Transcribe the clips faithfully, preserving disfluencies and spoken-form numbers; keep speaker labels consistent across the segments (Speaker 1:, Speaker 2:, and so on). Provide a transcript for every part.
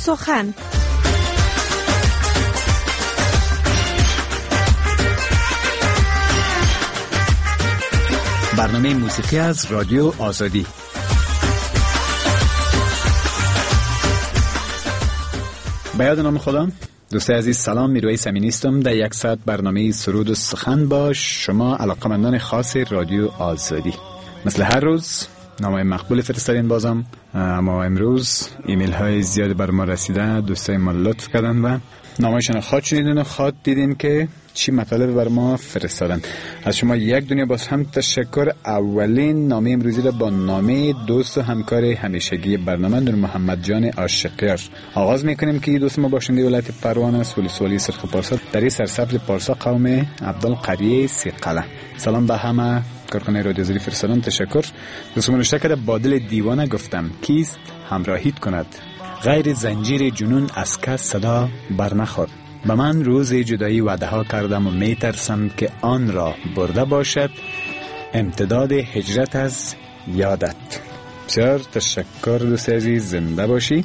Speaker 1: سخن.
Speaker 2: برنامه موسیقی از رادیو آزادی. به یاد نام خدا. دوست عزیز سلام، میرویس امینی هستم. در یک ساعت برنامه سرود و سخن با شما علاقمندان خاص رادیو آزادی. مثل هر روز نامه مقبول فرستادین بازم، اما امروز ایمیل های زیاد بر ما رسیده. دوستای ما لطف کردن و نامه‌شون خواهد شنیدین و خواهد دیدین که چی مطالب بر ما فرستادن. از شما یک دنیا باز هم تشکر. اولین نامه امروزی را با نامه دوست و همکار همیشگی برنامه نور محمد جان عاشقیار آغاز میکنیم که دوست ما باشنده ولایت پروان است، ولسوالی سرخ پارسا، در این سرسبز پارسا، قوم عبدالقریه سیقله. سلام به همه کارکنان رادیو آزادی فرستادن، تشکر. دوست ما نوشته کرده بادل دیوانه گفتم کیست همراهیت کند، غیر زنجیر جنون از کس صدا برنخورد. به من روز جدایی وعده ها کردم و می ترسم که آن را برده باشد امتداد هجرت از یادت. بسیار تشکر دوست عزیز، زنده باشی.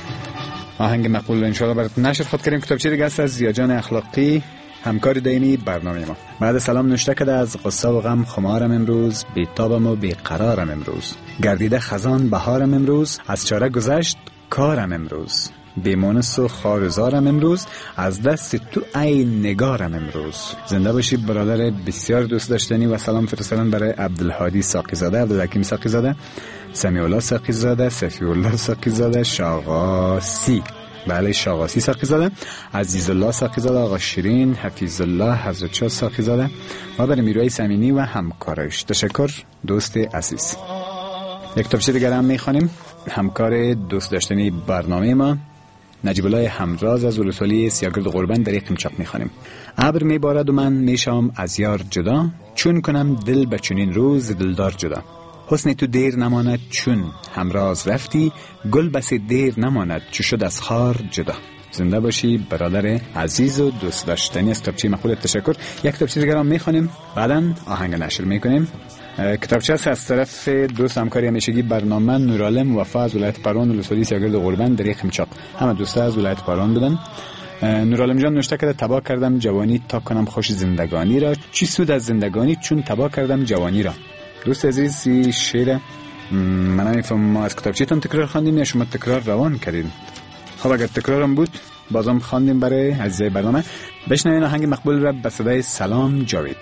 Speaker 2: آهنگ مقبول انشاءالله برات نشر خود کردیم. کتابچه دیگه است از زیاجان اخلاقی، همکار دائمی برنامه ما. بعد سلام نوشته کرده از قصه و غم خمارم امروز، بیتابم و بیقرارم امروز، گردیده خزان بهارم امروز، از چاره گذشت کارم امروز، بیمونس و خارزارم امروز، از دست تو ای نگارم امروز. زنده باشی برادر بسیار دوست داشتنی. و سلام فرستادن برای عبدالهادی ساقی زاده، عبدالحکیم ساقی زاده، سمیع الله ساقی زاده، صفی الله ساقی زاده، شاغاسی، بله شاغاسی ساقی زاده، عزیز الله ساقی زاده، آقا شیرین، حفیظ الله، حضرت شاه ساقی زاده و برای میرویس امینی و همکارش. تشکر دوست عزیز. یک کتابچه دیگر هم میخوانیم. همکار دوست داشتنی برنامه ما نجیب الله همراز از ولسوالی سیاگرد قربان در قمچاق میخوانیم. ابر میبارد و من میشم از یار جدا، چون کنم دل به چنین روز دلدار جدا. حسن تو دیر نماند چون همراز رفتی، گل بس دیر نماند چو شد از خار جدا. زنده باشی برادر عزیز و دوست داشتنی از کتابچه مقبول. تشکر. یک کتابچه دیگر هم میخوانیم، بعداً آهنگ نشر میکنیم. کتابچه است از طرف دوست همکاری همیشگی برنامه نورالم وفا از ولایت پروان، ولسوالی سیاگرد قربان در قمچاق. همه دوستا از ولایت پروان بودن. نورالم جان نوشته کرده تبا کردم جوانی تا کنم خوش زندگانی را، چی سود از زندگانی چون تبا کردم جوانی را. دوست عزیز این شعر من نمیفهم ما از کتابچه تان تکرار خواندیم یا شما تکرار روان کردین؟ خب اگر تکرارم بود بازم خواندیم برای عزیزای برنامه. بشنوین آهنگ مقبول را به صدای سلام جاوید.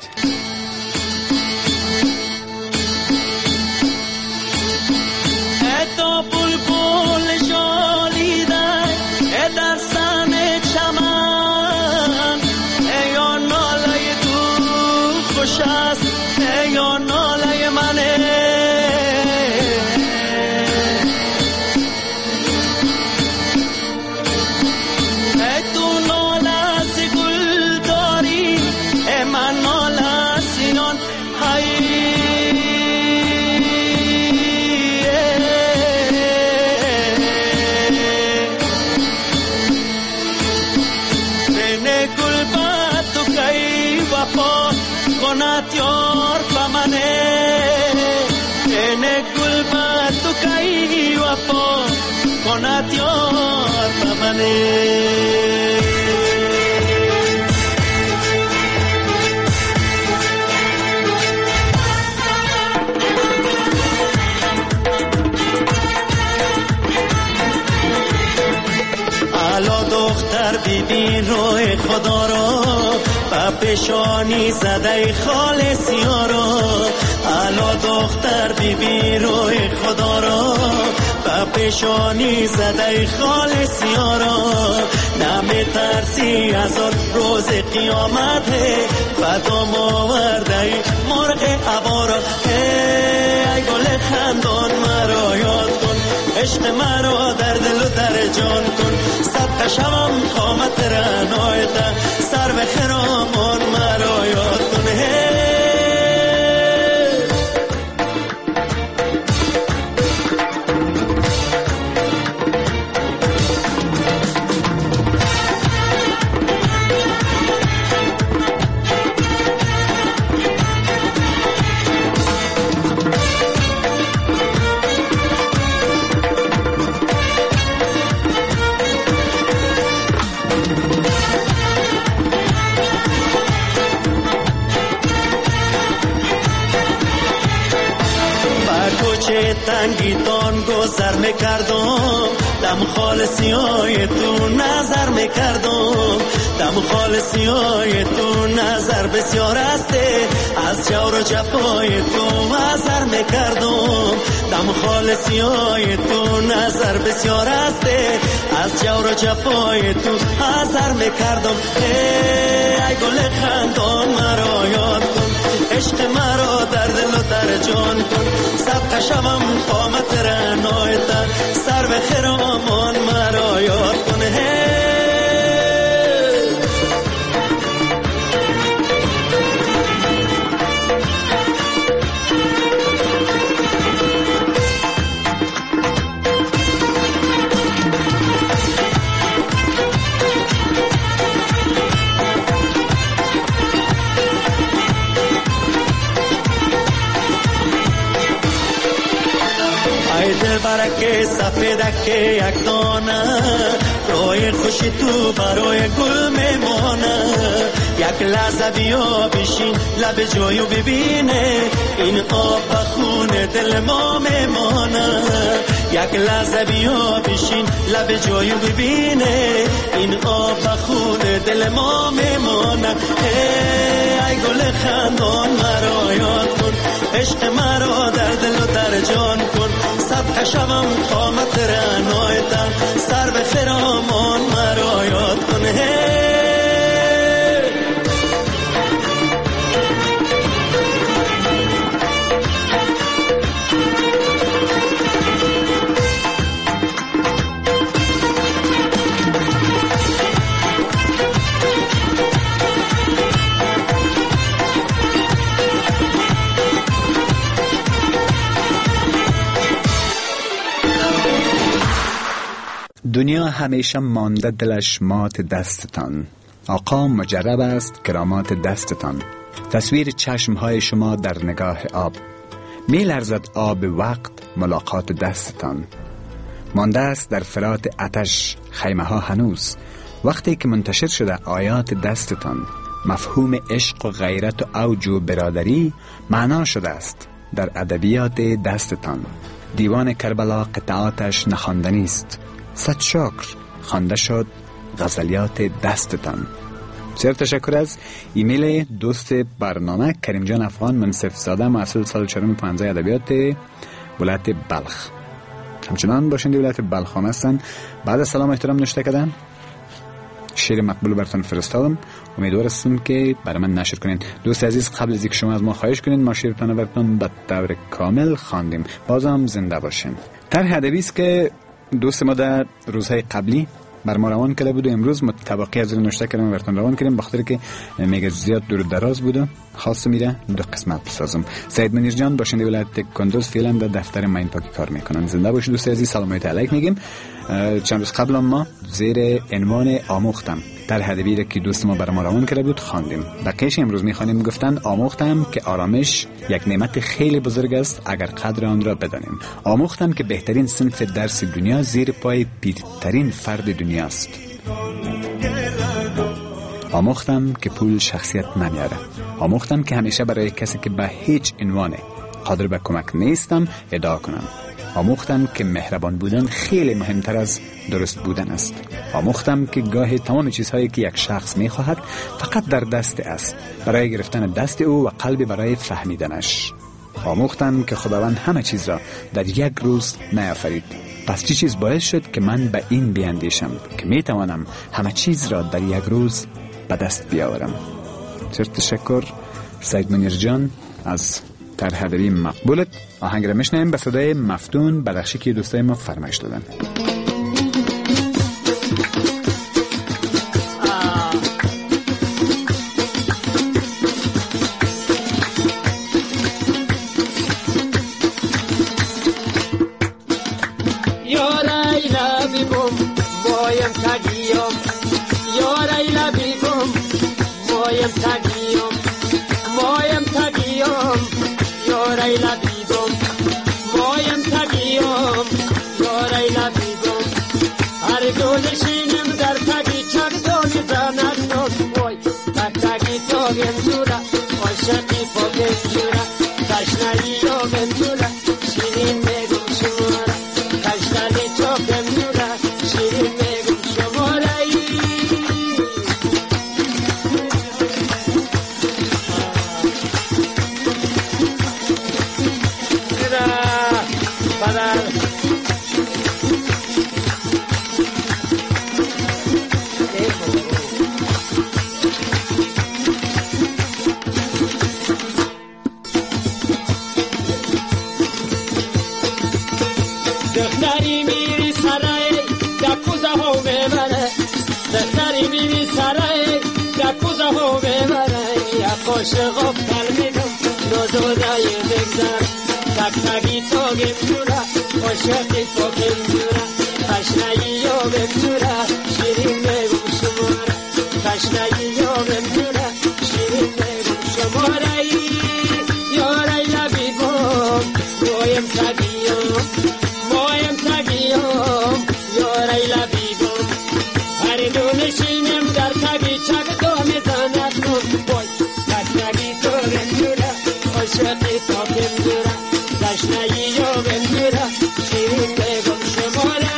Speaker 3: الا دختر ببین روی خدا را، با پیشانی زده خالصی را. الا دختر ببین روی خدا را، با پیشانی زده خالصی را. نمی ترسی از آن روز قیامت، و دام آورده مرغ عبارا. ای گل خندان مرا یاد کن، عشق مرا در دل و در جان کن. صدقه شوم قامت رنایت، سر به خرامان مرا یاد کن. کوچه تنگیتان گذر میکردم، دم خالصی های تو نظر میکردم، دم خالصی های تو نظر بسیار است، از جور و جفای تو نظر میکردم، دم خالصی های تو نظر بسیار است، از جور و جفای تو نظر میکردم. ای گل خندان مرا یاد کن، عشق مرا در دل و در جان کن، صدقه شوم قامت رعنایت، سر به خرامان مرا یاد کن. برکه سفیدکه یک دانه، روی خوشی تو برای گل میمانه، یک لحظه بیا بشین لب جایو ببینه، این آب خون دل ما میمانه، یک لحظه بیا بشین لب جایو ببینه، این آب خون دل ما میمانه. ای گل خندان مرا یاد کن، عشق مرا در دل و در جان کن، صدقه شوم قامت رعنایتم، سر به خرامان مرا یاد کن.
Speaker 2: دنیا همیشه مانده دلش مات دستتان، آقا مجرب است کرامات دستتان، تصویر چشمهای شما در نگاه آب، می لرزد آب وقت ملاقات دستتان، مانده است در فرات آتش خیمه ها هنوز، وقتی که منتشر شده آیات دستتان، مفهوم عشق و غیرت و اوج و برادری معنا شده است در ادبیات دستتان، دیوان کربلا قطعاتش نخواندنی است، صد شکر خوانده شد غزلیات دستتان. بسیار تشکر از ایمیل دوست برنامه کریم جان افغان، منصف زاده، محصول سال چهارم پانزده ادبیات ولایت بلخ. همچنان باشنده ولایت بلخ هم هستن. بعد از سلام احترام نشته کردن شعر مقبول براتون فرستادم، امیدوار هستم که برای من نشر کنین. دوست عزیز قبل از اینکه شما از ما خواهش کنین ما شعرتون براتون به طور کامل خواندیم. بازم زنده باشین. طرح ادبی است که دوست ما در روزهای قبلی بر ما روان کرده بود و امروز متطابقی از نوشته کردم براتون روان کردیم، بخاطر که میگه زیاد دور دراز بود و خاص میره دو قسمت بسازم. سید منیر جان باشنده ولایت کندوز فعلا در دفتر ماین پاکی کار میکنن. زنده باشید دوست عزیز، سلام علیکم میگیم. چند روز قبل ما زیر عنوان آموختم در ادبی را که دوست ما بر ما روان کرده بود خواندیم. بقیش امروز میخوانیم. گفتن آموختم که آرامش یک نعمت خیلی بزرگ است اگر قدر آن را بدانیم. آموختم که بهترین صنف درس دنیا زیر پای پیرترین فرد دنیا است. آموختم که پول شخصیت نمیاره. آموختم که همیشه برای کسی که به هیچ عنوان قادر به کمک نیستم ادعا کنم. آموختم که مهربان بودن خیلی مهمتر از درست بودن است. آموختم که گاهی تمام چیزهایی که یک شخص میخواهد فقط در دست است، برای گرفتن دست او و قلبی برای فهمیدنش. آموختم که خداوند همه چیز را در یک روز نیافرید. پس چی چیز باعث شد که من به این بیاندیشم که میتوانم همه چیز را در یک روز به دست بیاورم. بسیار تشکر سید منیر جان از طرح ادبی مقبولت. آهنگ را میشنویم به صدای مفتون بدخشی که دوستای ما فرمایش دادن.
Speaker 1: Moyam tagiyom, yoray labidom. برادر دختری میری سرای دکوزه ها ببره دختری میری سرای دکوزه ها ببره یا قاشق افتر میدم نزودای بگذر تک تکی تو گمجوره قاشقی تو گمجوره تشنگی یا بگجوره شیرین بگم شماره تشنگی یا بگجوره شیرین بگم شماره یارای لبی بام بایم تگیم بایم تگیم یارای لبی بام هر دو نشینم در تگی چک دو میزند کن بای تک تگی تو گمجوره قاشقی تو گمجوره تشنگی یا بگجوره شیرین بگم شماره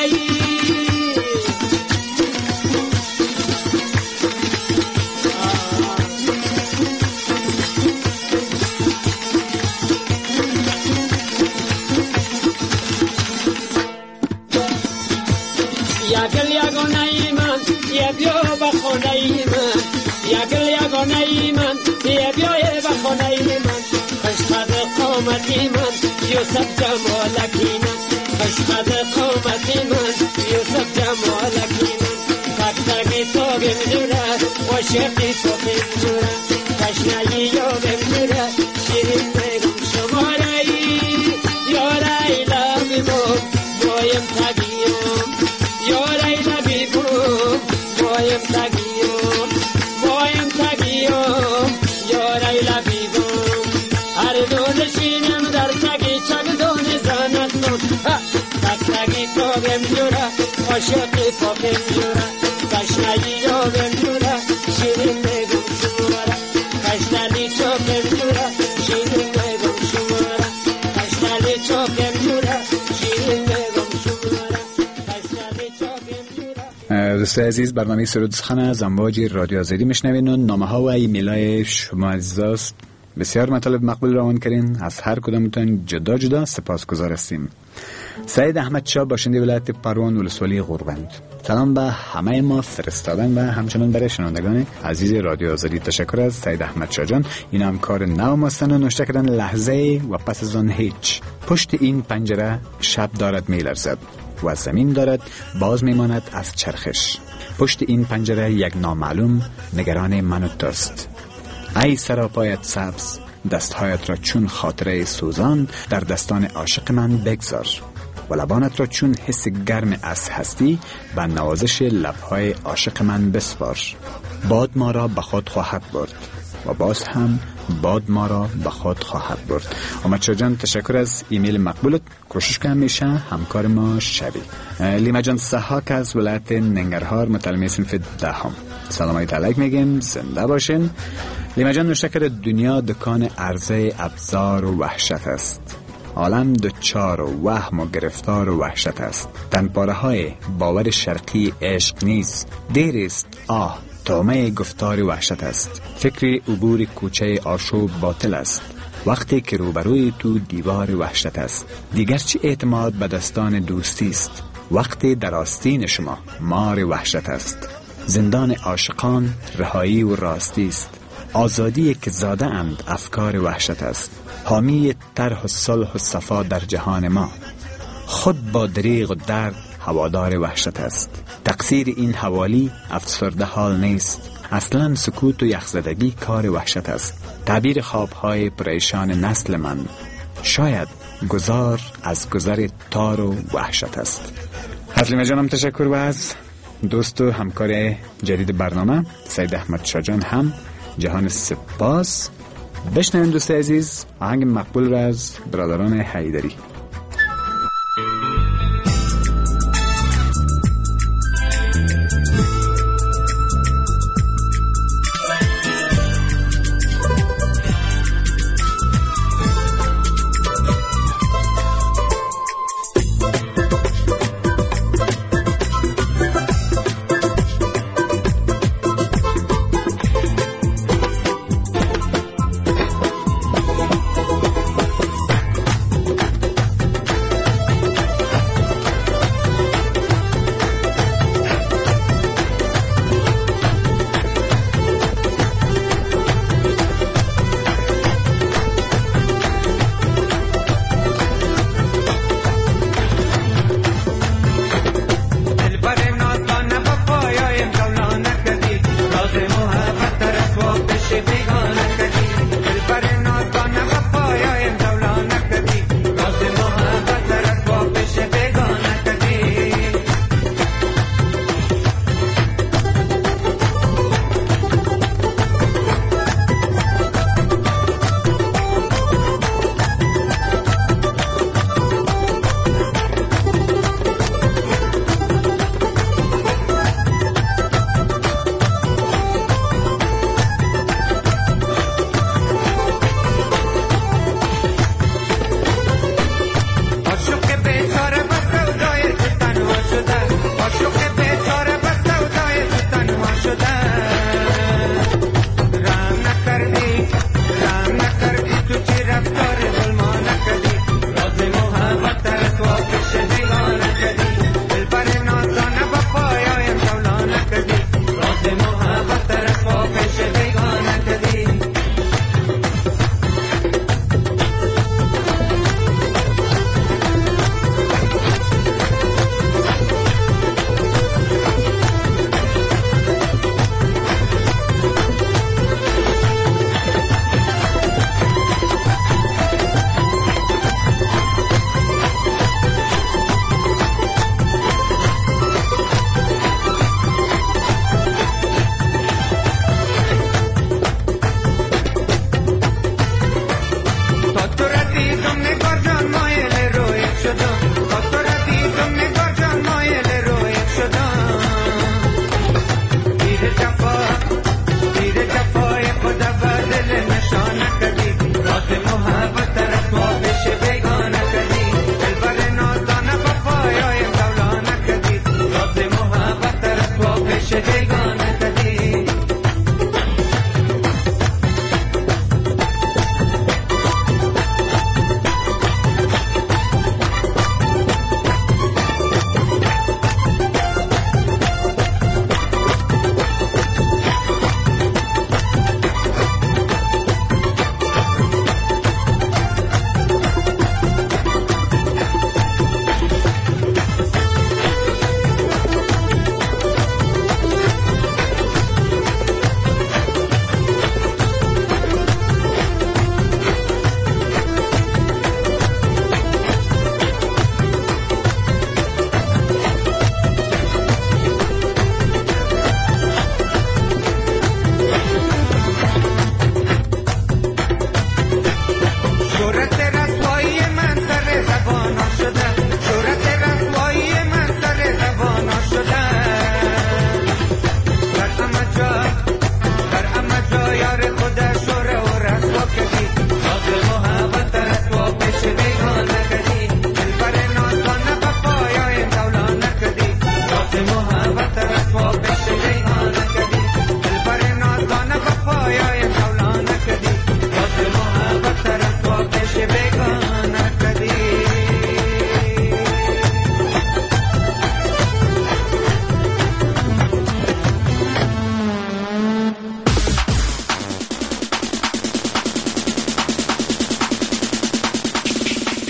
Speaker 1: یکل یگانه من یه بیا بخونه من یکل یگانه من یه بیا بخونه من خشقد قامتی من یوسف جمالکی من خشقد قامتی من یوسف جمالکی من تک تکی تو گمجوره وشقی تو گمجوره تشنگی یا گمجوره شیرین بگم شماره یارای لبی بام بایم تگیم یارای لبی بام بایم تگیم بایم تگیم یارای لبی بام هر دو نشینم در تگی چک دو نزند نون تک تگی تو گمجوره عاشقی تو گمجوره تشنگی یا گمجوره شیرین بگم شماره تشنگی تو گمجوره شیرین بگم شماره تشنگی تو گمجوره شیرین بگم شماره تشنگی تو گمجوره.
Speaker 2: دوستای عزیز، برنامه سرود سخن از امواج رادیو آزادی میشنوین و نامه ها و ایمیلای شما عزیزاست. بسیار مطالب مقبول روان کردین، از هر کدامتون جدا جدا سپاسگزار هستیم. سعید احمد شاه، باشنده ولایت پروان ولسوالی غوربند. سلام به همه ما فرستادن و همچنان برای شنوندگان عزیز رادیو آزادی. تشکر از سعید احمد شاه جان. این هم کار نو ماستن و نوشته کردن لحظه و پس از آن هیچ. پشت این پنجره شب دارد میلرزد و زمین دارد باز میماند از چرخش. پشت این پنجره یک نامعلوم نگران من و توست. ای سراپایت سبز، دستهایت را چون خاطره سوزان در دستان عاشق من بگذار و لبانت را چون حس گرم از هستی و نوازش لبهای عاشق من بسپار. باد ما را به خود خواهد برد و باز هم باد ما را به خود خواهد برد. احمد شاه جان، تشکر از ایمیل مقبولت. کوشش کنم میشه همکار ما شوی. لیما جان سحاک از ولایت ننگرهار، متعلم صنف دهم. سلام علیک میگیم، زنده باشین. لیما جان نوشته کرده دنیا دکان عرضه ابزار و وحشت است. عالم دچار و وهم و گرفتار و وحشت است. تنپاره های باور شرقی عشق نیست. دیر است آه تومه گفتار وحشت است. فکر عبور کوچه آشوب باطل است. وقتی که روبروی تو دیوار وحشت است. دیگر چه اعتماد به دستان دوستی است. وقتی در آستین شما مار وحشت است. زندان عاشقان رهایی و راستی است. آزادی که زاده اند افکار وحشت است. حامی طرح و صلح و صفا در جهان ما. خود با دریغ و درد هوادار وحشت است. تقصیر این حوالی افسرده حال نیست. اصلا سکوت و یخزدگی کار وحشت است. تعبیر خوابهای پریشان نسل من شاید گذار از گذر تار و وحشت است. حسلیمه جانم تشکر و از دوست و همکار جدید برنامه سعید احمد شاه جان هم جهان سپاس. بشنویم دوست عزیز آهنگ مقبول را از برادران حیدری.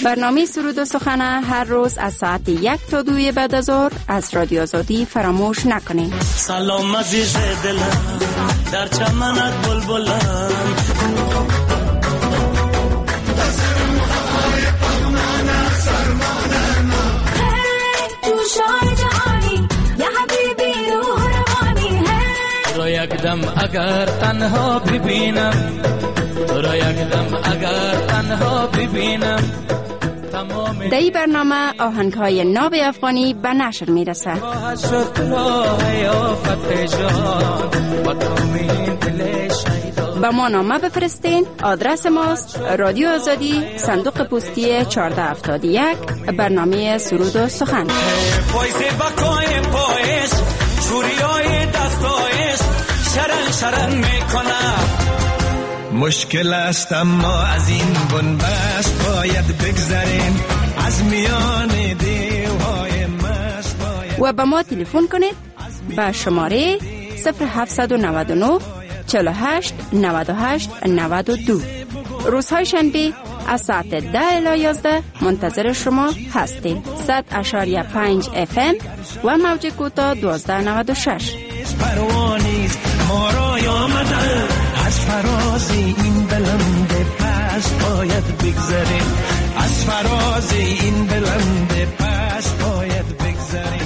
Speaker 4: برنامه سرود و سخن هر روز از ساعت یک تا دوی بعد از ظهر از رادیو آزادی فراموش نکنید.
Speaker 3: سلام عزیز دلم در چمنت بلبلم تو را یک دم اگر تنها ببینم تو را یک دم اگر تنها ببینم.
Speaker 4: در این برنامه آهنگ‌های ناب افغانی به نشر میرسه. با ما نامه بفرستین. آدرس ماست رادیو آزادی، صندوق پستی چهارده هفتاد و یک، برنامه سرود و سخن.
Speaker 3: شرن شرن میکنه مشکل است اما از این بنبست باید بگذریم از میان دیوهای مست باید.
Speaker 4: و به ما تلفن کنید به شماره صفر هفت نه نه چهل و هشت نود و هشت نود و دو. روزهای شنبه از ساعت ده الی یازده منتظر شما هستیم. صد اشاریه پنج اف ام و موج کوتاه دوازده نود و شش.
Speaker 3: پروانیست ما را آمدن از فراز این بلند پست باید بگذریم از فراز این بلند پست باید بگذریم.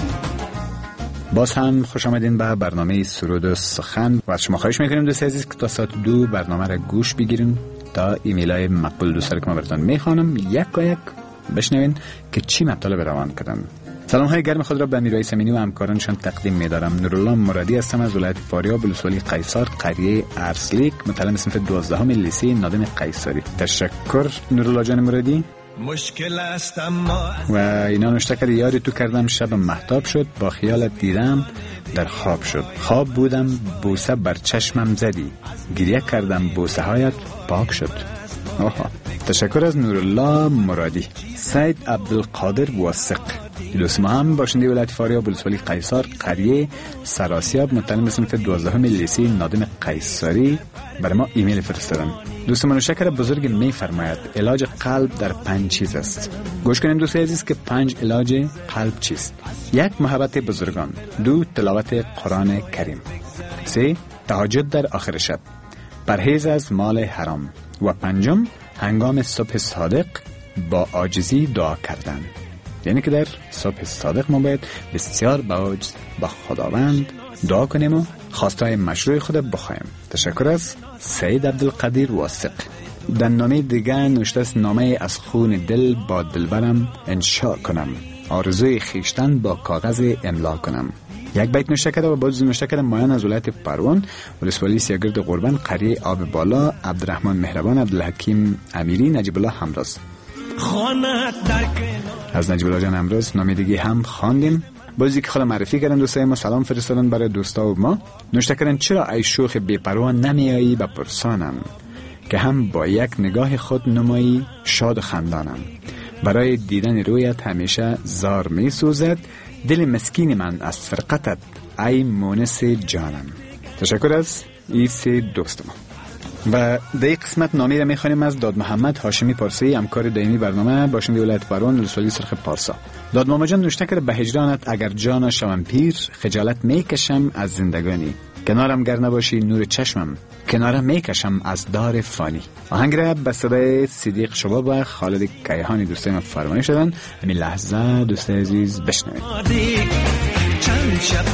Speaker 2: باز هم خوش آمدین به برنامه سرود و سخن و از شما خواهش میکنیم دوست عزیز که تا ساعت دو برنامه را گوش بگیرین. تا ایمیل های مقبول دوست که ما براتون میخوانم یک و یک بشنوین که چی مطالب روان کردن. سلام های گرم خود را به میرای سمینی و همکارانشان تقدیم می‌دارم. نورالله مرادی هستم از ولایت فاریاب ولسوالی قیصر قریه ارسلیک، متعلم صنف دوازدهم لیسه نادم قیصری. تشکر نورالله جان مرادی.
Speaker 3: مشکل است اما
Speaker 2: و اینا نوشته کرد یاری تو کردم شب مهتاب شد با خیالت دیدم در خواب شد خواب بودم بوسه بر چشمم زدی گریه کردم بوسه هایت پاک شد. آها. تشکر از نورالله مرادی. سید عبدالقادر واسق دوست ما هم باشنده ولایت فاریاب ولسوالی قیصر قریه سراسیاب متعلم صنف دوازدهم لیسه نادم قیصری برای ما ایمیل فرستادن. دوست من شکر بزرگ می فرماید علاج قلب در پنج چیز است. گوش کنیم دوست عزیز که پنج علاج قلب چیست. یک محبت بزرگان، دو تلاوت قرآن کریم، سه تهجد در آخر شب، پرهیز از مال حرام و پنجم هنگام صبح صادق با عاجزی دعا کردن. یعنی که در صبح صادق ما باید بسیار با عجز با خداوند دعا کنیم و خواستای مشروع خود بخوایم. تشکر از سید عبدالقادر واسق. در نامه دیگه نوشته است نامه از خون دل با دلبرم انشاء کنم، آرزوی خیشتن با کاغذ املا کنم. یک بیت نوشته کرده و باز نوشته کرده مایان از ولایت پروان ولسوالی سیاگرد قربان قریه آب بالا عبدالرحمن مهربان عبدالحکیم امیری نجیب الله همراز. از نجیب الله جان امروز نامه دیگه هم خواندیم. بازی که خدا معرفی کردن دوستای ما سلام فرستادن برای دوستا و ما. نوشته کردن چرا ای شوخ بی‌پروا نمیایی بپرسانم که هم با یک نگاه خود نمایی شاد و خندانم. برای دیدن رویت همیشه زار می سوزد دل مسکین من از فرقتت ای مونس جانم. تشکر از ایس دوست ما. و در این قسمت نامه را میخوانیم از داد محمد هاشمی پارسی همکار دائمی برنامه باشنده ولایت پروان ولسوالی سرخ پارسا. داد محمد جان نوشته کرده به هجرانت اگر جانا شوم پیر خجالت میکشم از زندگانی، کنارم گر نباشی نور چشمم کنارم میکشم از دار فانی. آهنگ را به صدای صدیق شباب و خالد کیهانی دوستای ما فرمایش دادن. همین لحظه دوستای عزیز بشنوید.
Speaker 3: چند شب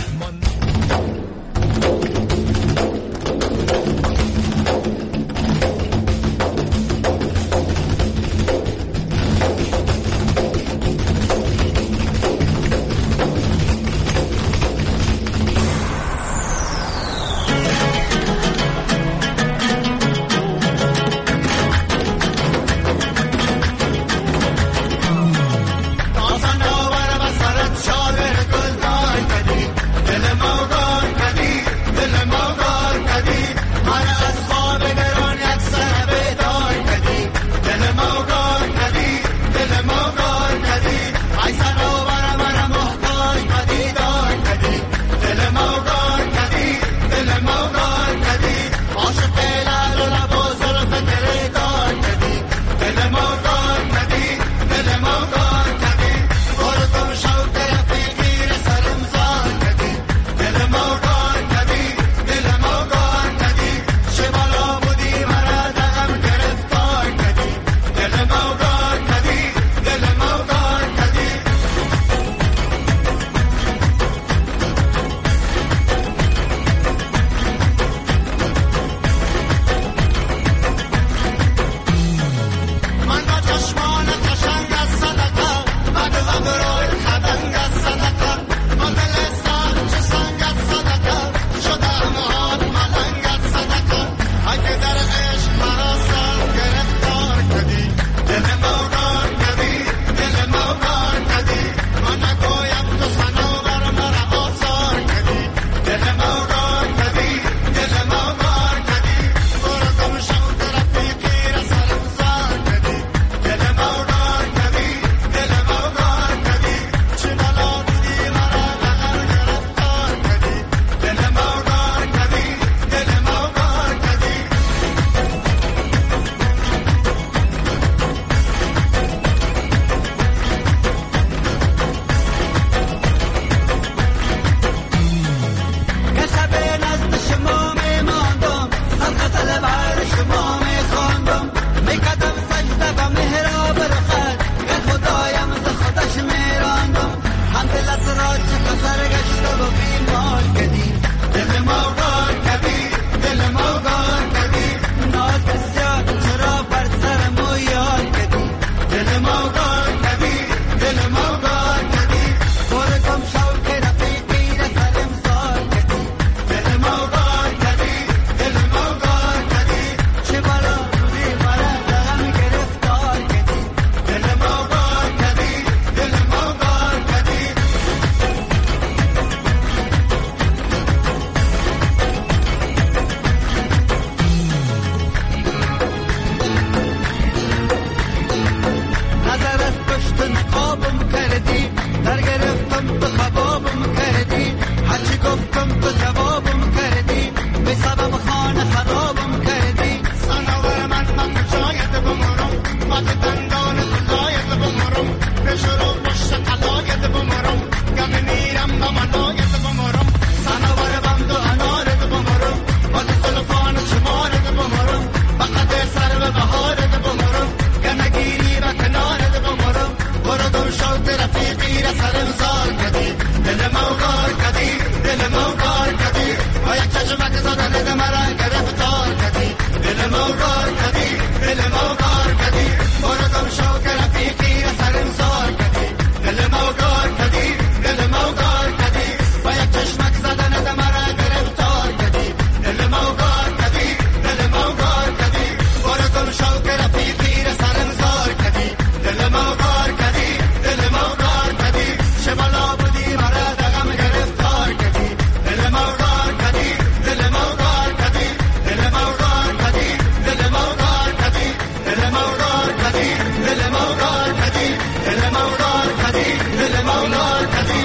Speaker 3: سرم زار کدی دل موگار کدی دل موگار کدی و یک چشمک زدن دل مرا گرفتار کدی دل موگار کدی دل موگار کدی بردم شوق رفیقی سرم زار کدی دل موگار کدی دل موگار کدی و یک چشمک زدن دل مرا گرفتار کدی دل موگار کدی دل موگار کدی بردم شوق رفیقی سرم زار کدی دل موگار کدی دل موگار کدی شمالا بودی مرا دغم گرفتار کدی دل موگار کدی دل موگار کدی دل موگار کدی دل موگار کدی دل موگار کدی دل موگار کدی دل موگار کدی دل موگار کدی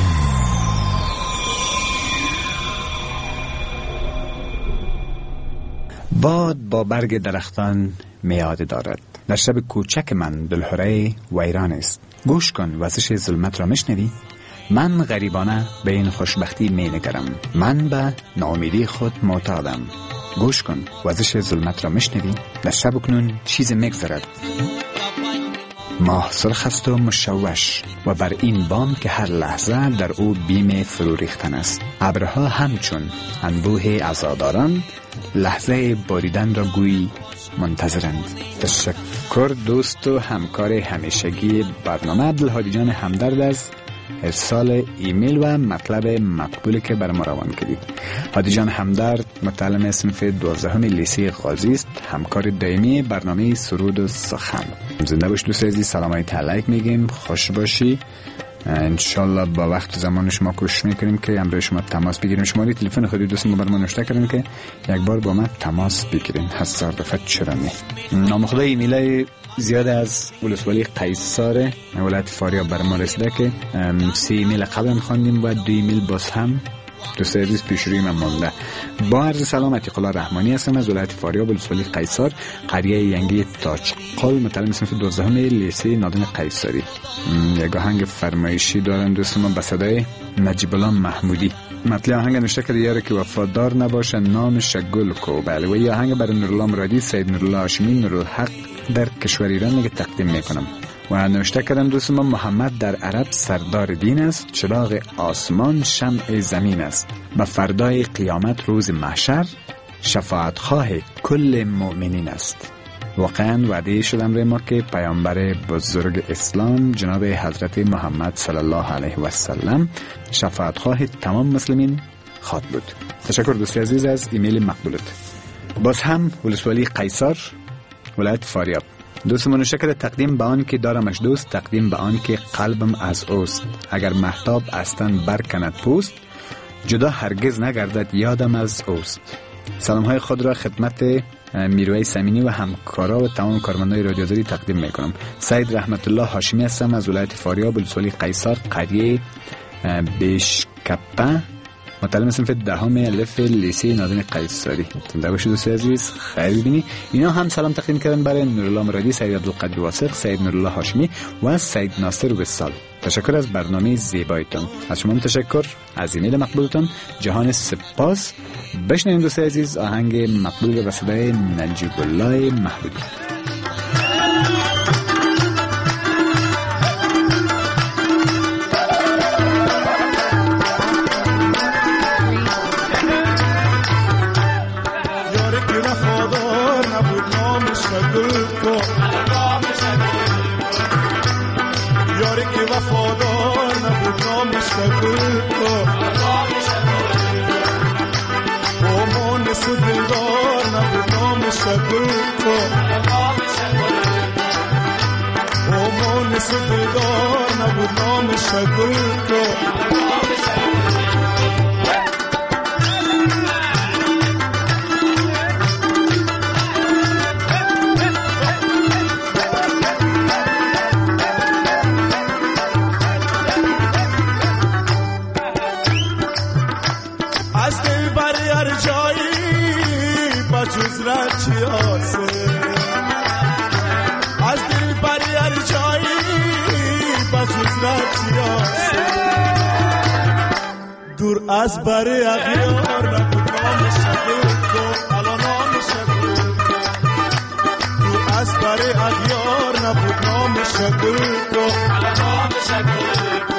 Speaker 2: باد با برگ درختان میاد دارد. در شب کوچک من دلهره ویران است. گوش کن وزش ظلمت را میشنوی؟ من غریبانه به این خوشبختی می نگرم. من به ناامیدی خود معتادم. گوش کن وزش ظلمت را میشنوی؟ در شب اکنون چیز میگذرد. ماه سرخ است و مشوش و بر این بام که هر لحظه در او بیم فرو ریختن است. ابرها همچون انبوه عزاداران لحظه باریدن را گویی منتظرند. تشکر دوست و همکار همیشگی برنامه عبدالهادی جان همدرد از ارسال ایمیل و مطلب مقبولی که بر ما روان کردید. هادی جان همدرد متعلم صنف دوازدهم لیسه غازی است، همکار دائمی برنامه سرود و سخن. زنده باش دوست عزیز، سلام علیک میگیم، خوش باشی. انشالله با وقت زمان شما کوشش میکنیم که امروز شما تماس بگیریم. شماره تلفن خودی دوست ما بر ما نوشته کردن که یک بار با ما تماس بگیرین. هزار دفعه چرا نه. نام خدا ایمیل زیاد از ولسوالی قیصر ولایت فاریاب بر ما رسیده که سه ایمیل قبلا خواندیم و دو ایمیل باز هم دوست عزیز پیش روی من مانده. با عرض سلام، عتیق‌الله رحمانی هستم از ولایت فاریاب ولسوالی قیصر، قریه ینگی تاجقل، متعلم صنف دوازدهم لیسه نادان قیصری. یک آهنگ فرمایشی دارن دوست ما به صدای نجیب الله محمودی. مطلع آهنگ نوشته کرده یاره که وفادار نباشه نامش گل کو. بله، و این آهنگ برای نورالله مرادی، سید نورالله هاشمی، نورالحق در کشور ایران میگه تقدیم میکنم. و نوشته کردن دوست ما محمد در عرب سردار دین است، چراغ آسمان شمع زمین است، به فردای قیامت روز محشر شفاعت خواه کل مؤمنین است. واقعا وعده شد امر ما که پیامبر بزرگ اسلام جناب حضرت محمد صلی الله علیه و سلم شفاعت خواه تمام مسلمین خواد بود. تشکر دوست عزیز از ایمیل مقبولت. باز هم ولسوالی قیصر ولایت فاریاب. دوست منوشه کرده تقدیم به آن که دارمش دوست، تقدیم به آن که قلبم از اوست. اگر محتاب استن برکند پوست، جدا هرگز نگردد یادم از اوست. سلام های خود را خدمت میروی سمینی و همکارا و تمام کارمندای رادیو آزادی تقدیم میکنم. سید رحمت الله هاشمی هستم از ولایت فاریاب ولسوالی قیصر، قریه بشکپه، متعلم صنف دهم الف لیسه نادان قیصری. زنده باشید دوست عزیز، خیر ببینی. اینا هم سلام تقدیم کردن برای نورالله مرادی، سید عبدالقادر واثق، سید نورالله هاشمی و سید ناصر وصال. تشکر از برنامه زیبایتون. از شما تشکر، از ایمیل مقبولتون جهان سپاس. بشنویم دوست عزیز آهنگ مقبول به صدای نجیب الله محمودی.
Speaker 5: یاری که وفادار نبود نامش گل کو، امان سو دلدار نبود نامش گل کو، امان سو دلدار نبود نامش گل کو. از دل بری هر جایی بجز رجیاسه، دور از بری اغیار نبود نامش گل کو، الان نامش گل کو. دور از بری اغیار نبود نامش گل کو، الان نامش گل کو.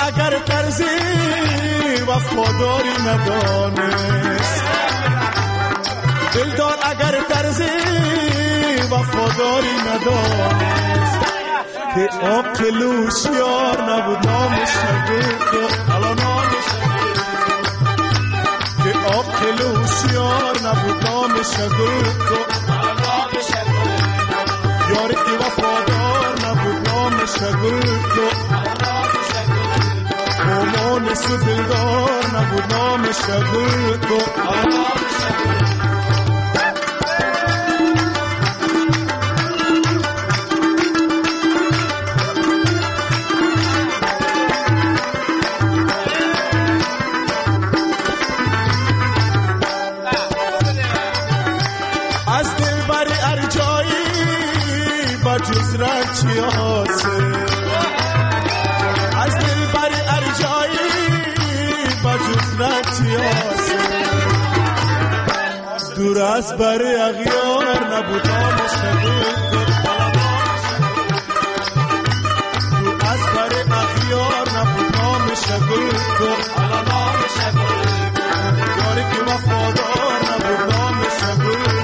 Speaker 5: اگر طرزی وفاداری ندانست، دلدار اگر طرزی وفاداری ندانست، که عقل هوشیار نبود نامش نگفت، الان نامش که عقل هوشیار نبود نامش نگفت، یاری که وفادار نبود نامش نگفت، مامانش و دلدار نبود نامش نگفت. از دل بری ارجایی با جز رنچی آسه، از دل بری ارجایی با جز رنچی آسه، دور از بری اغیار نبود نامش نگفت، دور از بری اغیار نبود نامش نگفت، یاری که وفادار نبود نامش نگفت،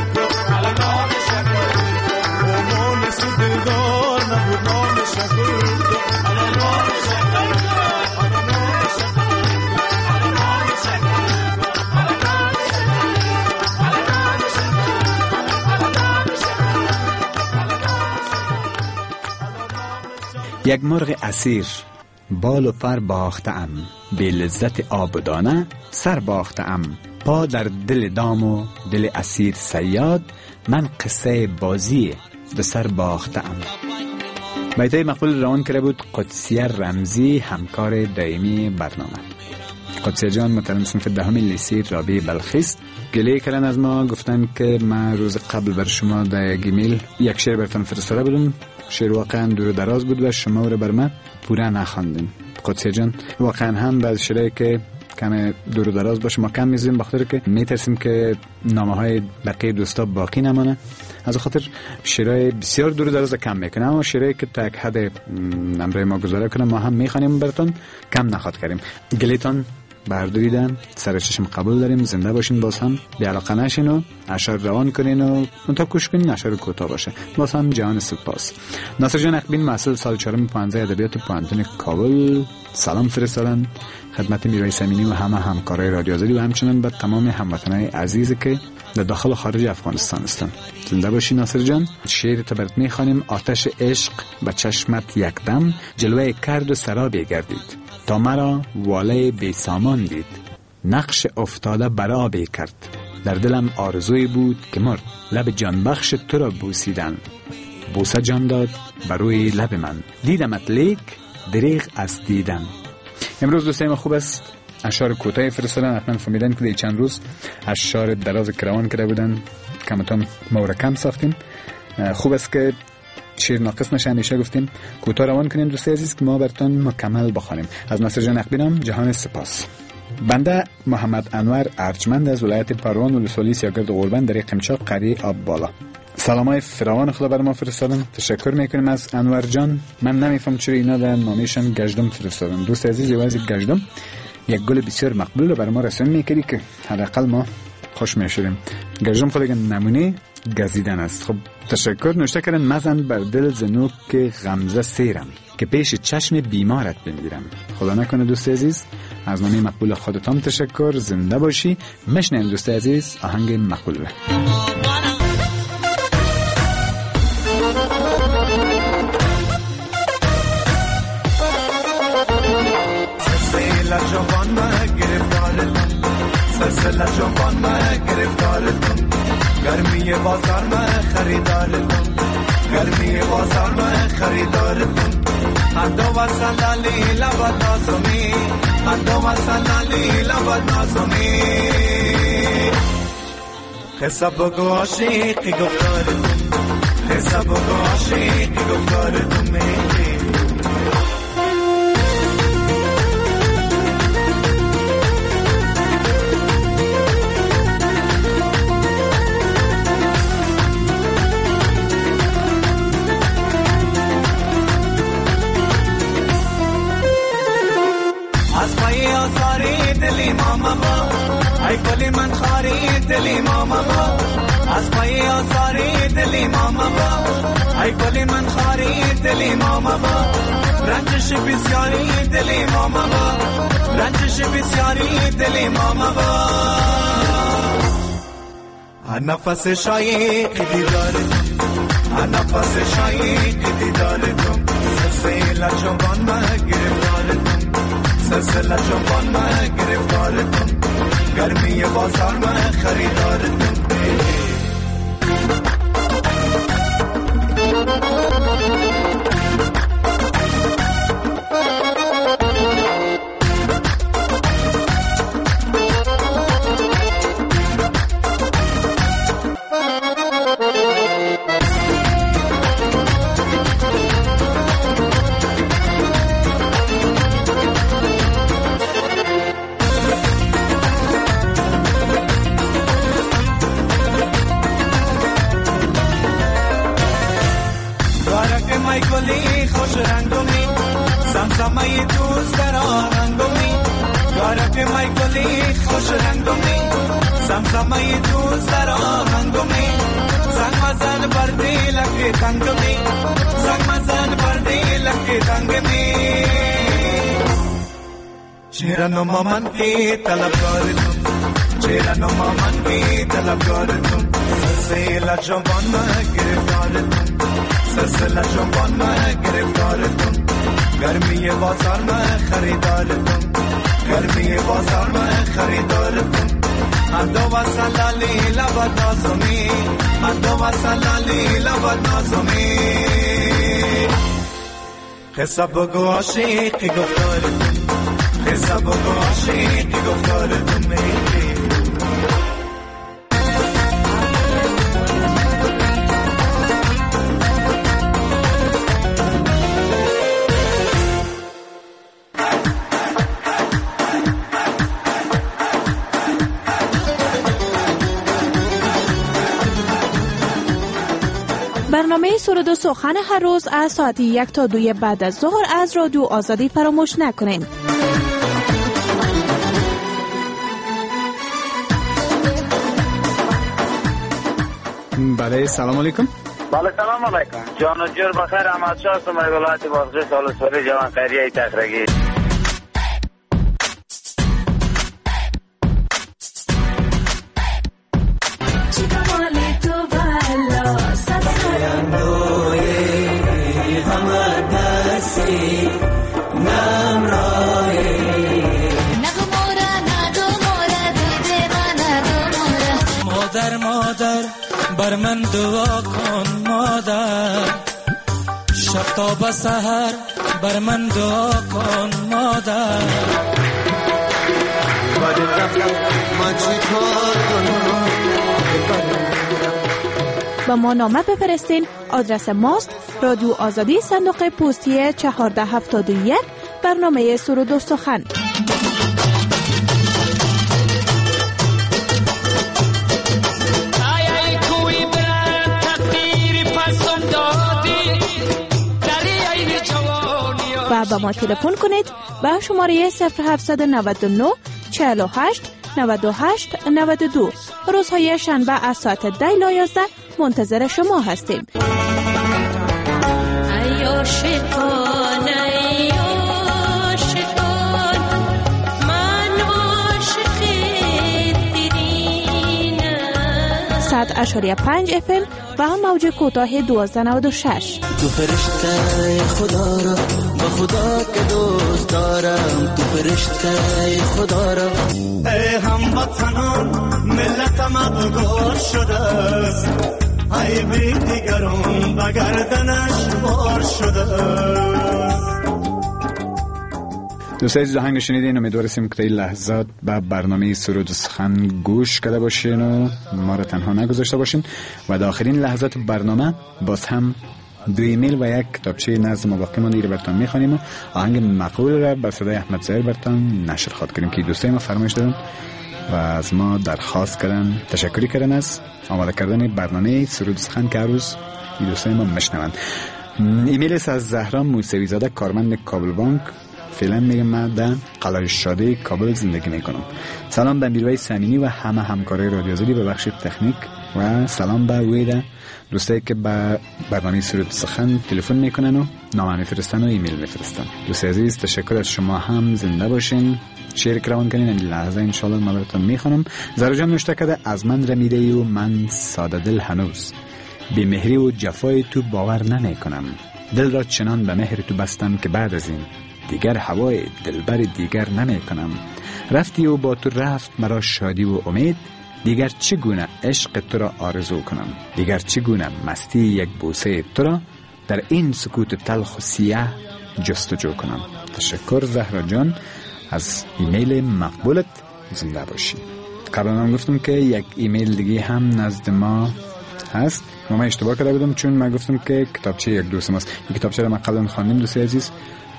Speaker 5: دلدار نبود نامش نگفت،
Speaker 2: یک مرغ اسیر بال و پر باختم، به لذت آب و دانه سر باختم، پا در دل دام و دل اسیر صیاد، من قصه بازی به سر باختم. بیتای مقبول روان کرده بود قدسیه رمزی، همکار دائمی برنامه. قدسیه جان متعلم صنف دهم لیسه رابعه بلخی است. گله کردن از ما، گفتن که من روز قبل بر شما در یک ایمیل یک شعر براتون فرستاده بودم، شعر واقعا دور دراز بود و شما رو بر من پورا نخواندین. قدسیه جان واقعا هم بعضی شعرهایی که کم دور دراز باشه ما کم میذاریم، بخاطر که میترسیم که نامه های بقیه دوستا باقی نمانه، از خاطر شعرهای بسیار دور دراز کم میکنه، اما شعرهایی که تا یک حد امروی ما گزاره کنه ما هم میخوانیم براتون، کم نخواد کردیم. گلیتان برداریدن، سر چشم قبول داریم، زنده باشین، باز هم بی‌علاقه نشین و اشعار روان کنین و منتها کوش کنین اشعار کوتاه باشه. باز هم جهان سپاس. ناصر جان اقبین محصل سال چهارم پانزده ادبیات پوانتون کابل سلام فرستادن خدمت میرویس امینی و همه همکارای رادیو آزادی و همچنین به تمام هموطنان عزیزی که در داخل و خارج افغانستان هستن. زنده باشی ناصر جان. شعر تو برات میخوانیم. آتش عشق به چشمت یک دم جلوه کرد و سرابی گردید، تا مرا واله بی سامان دید، نقش افتاده برابی کرد، در دلم آرزوی بود که مرد، لب جان بخش تو را بوسیدن، بوسه جان داد بر روی لب من، دیدمت لیک دریغ از دیدن. امروز دوستای ما خوب است اشعار کوتاه فرستادن، حتما فهمیدن که چند روز اشعار دراز کروان کرده بودن، کمتام ما را کم ساختیم. خوب است که شعر ناقص نشه، همیشه گفتیم کوتاه روان کنیم دوستای عزیز که ما براتون مکمل بخوانیم. از ناصر جان اقبینم جهان سپاس. بنده محمد انور ارجمند از ولایت پروان و لسولی سیاگرد قربان در قمچاق قریه آب بالا. سلامای فراوان خدا بر ما فرستادن. تشکر میکنیم از انور جان. من نمیفهم چرا اینا در نامیشان گشدم فرستادن. دوست عزیز یوازی گشدم یک گل بسیار مقبول رو بر ما رسون میکردی که حداقل ما خوش میشوریم. گشدم خود نمونه گزیدن است. خب تشکر. نوشته کردن مزن بر دل زنوک که غمزه سیرم، که پیش چشم بیمارت بمیرم. خدا نکنه دوست عزیز. از نامه مقبول خودتان تشکر. زنده باشی. مشنین دوست عزیز آهنگ مقبول رو.
Speaker 5: سلسله جوان ما گرفتارتون، سلسله جوان ما گرفتارتون، گرمی بازار ما خریدارتون، گرمی بازار ما خریدارتون، هر دو وصلالی لبت نازمی، هر دو وصلالی لبت نازمی، حساب بگو عاشقی گفتارتون، حساب بگو عاشقی گفتارتون میگی.
Speaker 3: از پای آزاری دلی ما مبا ای گلی من خاری دلی ما مبا از پای آزاری دلی ما مبا ای گلی من خاری دلی ما مبا رنجش بسیاری دلی ما مبا رنجش بسیاری دلی ما مبا نفس شایق دیدار نفس شایق دیدار تو سلسله جوان ما گرفتار تو سلسله جوان ما گرفتار تو گرمی بازار ما خریدار تو خوش رنگومی زمزمه دوست در آهنگومی یارک مای گلی خوش رنگومی زمزمه دوست در آهنگومی زنگ مزن بردی لکی تنگومی زنگ مزن بردی لکی تنگومی چیرانو مامن کی طلبگار تو چیرانو مامن کی طلبگار تو سلسله جوان ما گرفتار تو سلسله جوان ما گرفتار تو گرمی بازار ما خریدار تو گرمی بازار ما خریدار تو من دو وصلالی لبت نازمی من دو وصلالی لبت نازمی قصه بگو عاشقی گفتار تو قصه بگو عاشقی گفتار تو میگی
Speaker 6: برنامه سرود و سخن هر روز از ساعت یک تا دوی بعد از ظهر از رادیو آزادی فراموش نکنین.
Speaker 2: بله سلام علیکم.
Speaker 7: بله سلام علیکم. جان و جور بخیر. احمد شاه هستم از ولایت بازغه سال سوری جوان خیریه تخرگی.
Speaker 3: مادر مادر بر من دعا کن مادر شب تا به سحر بر من دعا کن مادر
Speaker 6: با ما نامه بفرستین. آدرس ماست رادیو آزادی صندوق پستی چهارده هفتاد و یک برنامه سرود و سخن. و با ما تلفن کنید به شماره صفر هفت نه نه چهل و هشت نود و هشت نود و دو. روزهای شنبه از ساعت ده تا یازده منتظر شما هستیم. صد اشاریه پنج اف ام و هم موج کوتاه دوازده نود و شش.
Speaker 3: تو فرشته خدا را با خدا که دوست دارم تو فرشته خدا را ای هموطنان ملت مغرور شده است ای بی دیگران به گردنش بار شده است.
Speaker 2: دوستای عزیز آهنگ شنیدین. امیدواریم که این لحظات به برنامه سرود و سخن گوش کرده باشین و ما را تنها نگذاشته باشین و در آخرین لحظات برنامه باز هم دو ایمیل و یک کتابچه نظم باقی مانده رو براتون میخوانیم و آهنگ مقبول را به صدای احمد ظاهر براتون نشر خواهد کنیم که دوستای ما فرمایش دادن و از ما درخواست کردن، تشکری کردن از آماده کردن برنامه سرود و سخن که هر روز دوستای ما میشنوند. ایمیل از زهرا موسوی زاده کارمند کابل بانک فعلا میگم من در قلعه شاده کابل زندگی میکنم. سلام به میرویس امینی و همه همکارای رادیو آزادی به بخش تکنیک و سلام به ویدا دوستایی که به برنامه سرود سخن تلفن میکنن و نامه میفرستن و ایمیل میفرستن. دوستای عزیز تشکر از شما، هم زنده باشین، شیر کراون کنین. این لحظه انشالله ما براتون میخونم. زراجان نوشته کرده از من رمیده و من ساده دل هنوز بی مهری و جفای تو باور نمی کنم. دل را چنان به مهر تو بستم که بعد از این دیگر هوای دلبر دیگر نمی کنم. رفتی و با تو رفت مرا شادی و امید، دیگر چگونه عشق تو را آرزو کنم؟ دیگر چگونه مستی یک بوسه تو را در این سکوت تلخ و سیاه جستجو کنم؟ تشکر زهرا جان از ایمیل مقبولت، زنده باشی. قبلا هم گفتم که یک ایمیل دیگه هم نزد ما هست. ما اشتباه کرده بودم چون من گفتم که کتابچه یک دوست ماست. این کتابچه رو ما قبلا خواندیم دوست عزیز،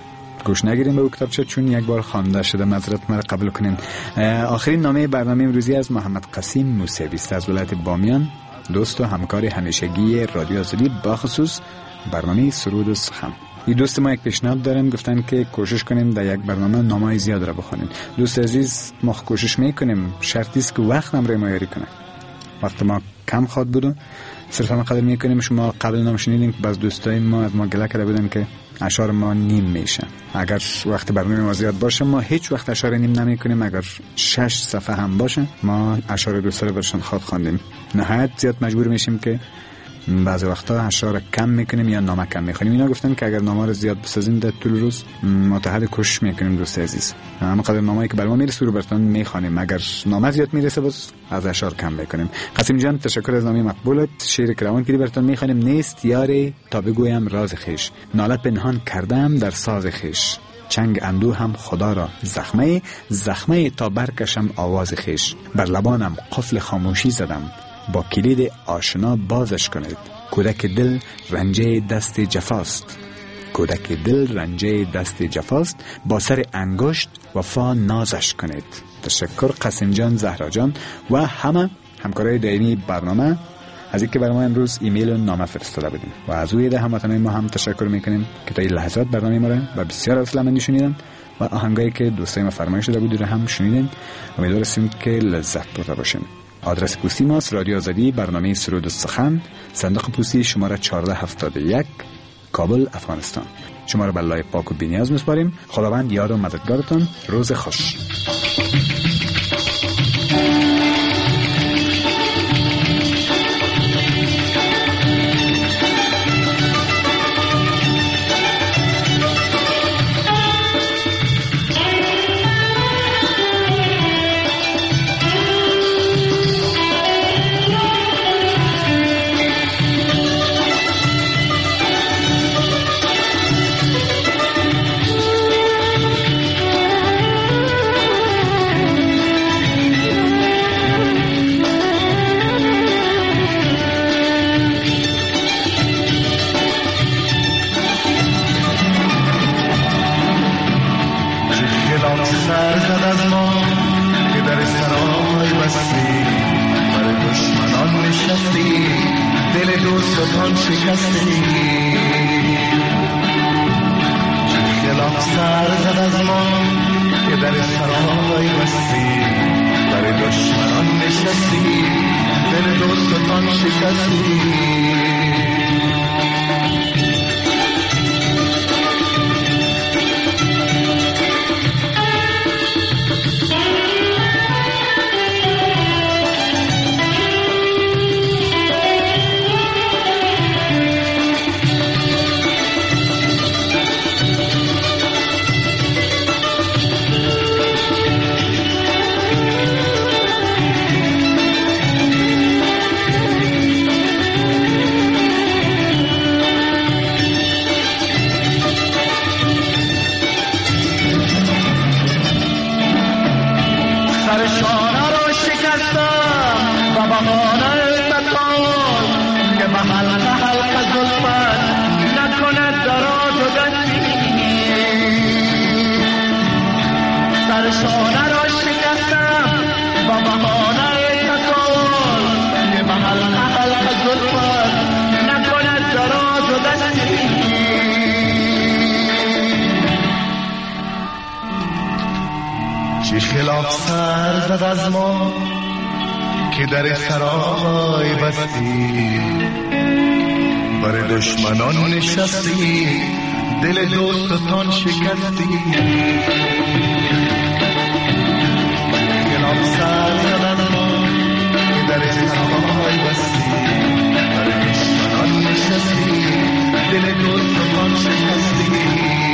Speaker 2: گوش نگیریم به اون کتابچه چون یک بار خوانده شده، معذرت مرا قبول کنین. آخرین نامه برنامه امروزی از محمد قاسم موسوی است از ولایت بامیان، دوست و همکار همیشگی رادیو آزادی، با خصوص برنامه سرود و سخن. این دوست ما یک پیشنهاد دارن، گفتن که کوشش کنیم در یک برنامه نامه‌های زیاد را بخونیم. دوست عزیز ما کوشش میکنیم، شرطی است که وقت هم رعایت کنه. وقت ما کم خواد بود، صرف ما قدر میکنیم. شما قبل نام شنیدین که بعض دوستای ما از ما گله کرده بودن که اشعار ما نیم میشه. اگر وقت برنامه ما زیاد باشه ما هیچ وقت اشعار نیم نمیکنیم. اگر شش صفحه هم باشه ما اشعار دوستا رو برشان خواد خواندیم. نهایت زیاد مجبور میشیم که بعضی وقتا اشعار کم میکنیم یا نامه کم میخونیم. اینا گفتن که اگر نامه رو زیاد بسازیم در طول روز متحد کوشش میکنیم دوست عزیز. اما قدر نامه‌ای که برام میرسه رو براتون میخوانیم. اگر نامه زیاد میرسه باز از اشعار کم میکنیم. قاسم جان تشکر از نامه مقبولت. شعر کروان که براتون میخوانیم. نیست یاری تا بگویم راز خیش، ناله پنهان کردم در ساز خیش، چنگ اندو هم خدا را زخمه زخمه تا برکشم آواز خیش، بر لبانم قفل خاموشی زدم، با کلید آشنا بازش کنید. کودک دل رنجه دست جفاست، کودک دل رنجه دست جفاست، با سر انگشت وفا نازش کنید. تشکر قاسم جان، زهرا جان و همه همکارای دائمی برنامه از اینکه برای ما امروز ایمیل و نامه فرستاده بودیم و از اوی ده هموطنان ما هم تشکر میکنیم که تا این لحظات برنامه ما را و بسیار اصلا شنیدن و آهنگایی که دوستای ما فرمایش داده بود رو هم شنیدین. امیدوار هستیم که لذت برده باشین. آدرس پستی ماست رادیو آزادی، برنامه سرود و سخن، صندوق پستی شماره چهارده هفتاد و یک، کابل، افغانستان. شما را به الله پاک و بی‌نیاز می‌سپاریم. خداوند یار و مددگارتان. روز خوش.
Speaker 8: چه خلاف سر زد از ما که در سرای بستی، بر دشمنان نشستی، دل دوستان شکستی. خلاف سر زد از ما که در سرای بستی، بر دشمنان نشستی، دل دوستان شکستی.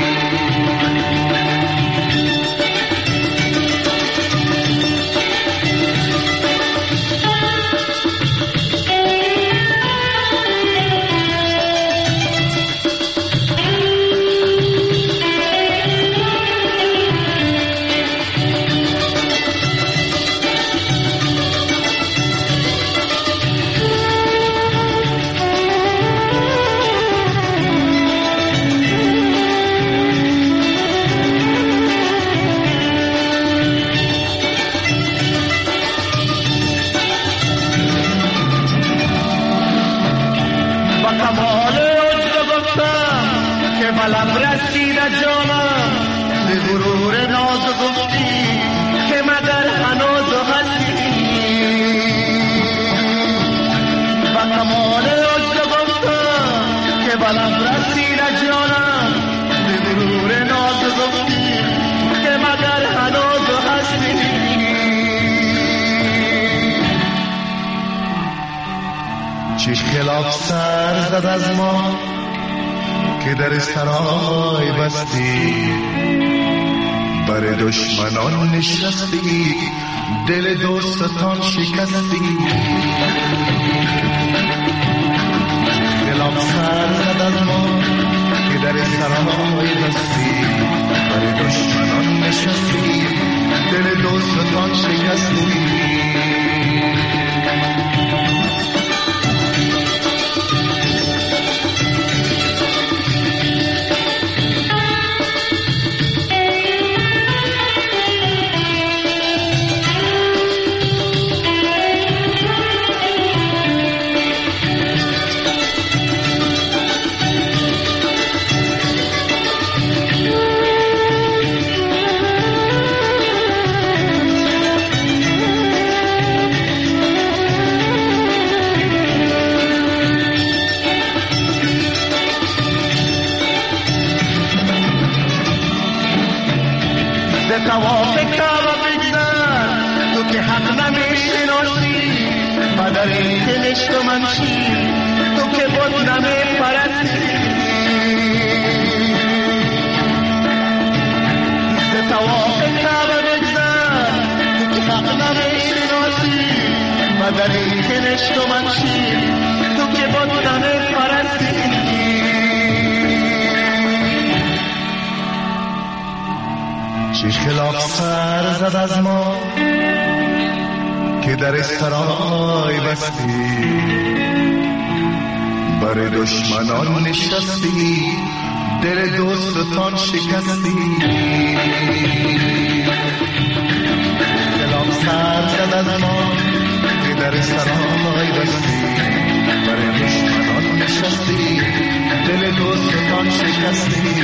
Speaker 8: چش خلاف سر زد از ما که در سرای بستی، بر دشمنان نشستی، دل دوستان شکستی. خلاف سر زد از ما که در سرای بستی، بر دشمنان نشستی، دل دوستان شکستی. چش خلاف سر زد از ما که در سرای بستی، بر دشمنان نشستی، دل دوستان شکستی. خلاف سر زد از ما که در سرای بستی، بر دشمنان نشستی، دل دوستان شکستی.